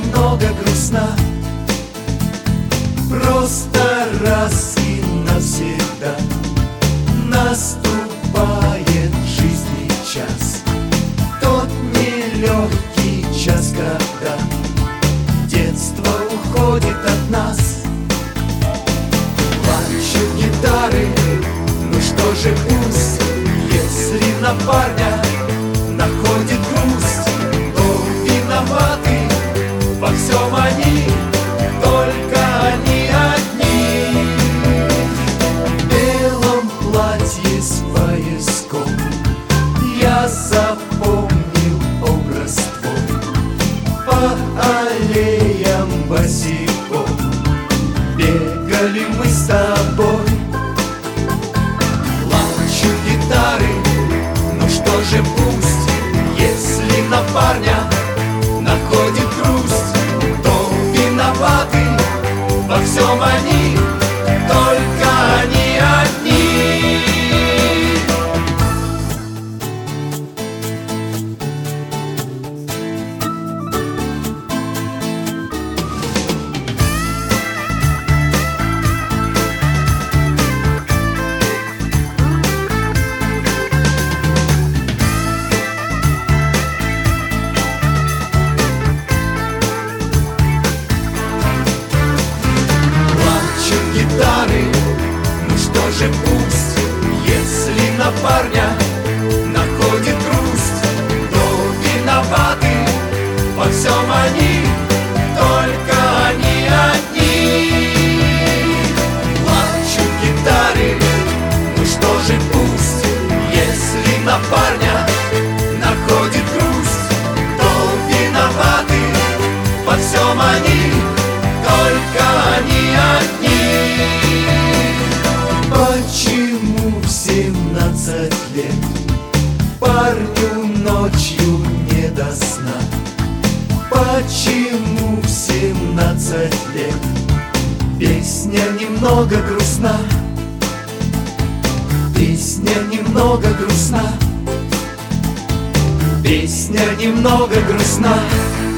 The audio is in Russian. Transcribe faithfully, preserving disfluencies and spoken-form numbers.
немного грустна. Просто раз и навсегда наступает в жизни час, тот нелегкий час, когда детство уходит от нас. Плачут гитары, ну что же пусть, если на парня находит грусть, то виноваты во всем они, только они одни. В белом платье с пояском я запомнил образ твой, по аллеям босиком бегали мы с тобой. Плачут гитары, ну что же пусть, если на парня находит грусть, то виноваты во всем они, только они одни. Ну что же пусть, если на парня находит грусть, то виноваты во всем они, только они одни. Плачут гитары, ну что же пусть, если на парня находит грусть, то виноваты во всем они, только они одни. Почему в семнадцать лет парню ночью не до сна? Почему в семнадцать лет песня немного грустна? Песня немного грустна. Песня немного грустна.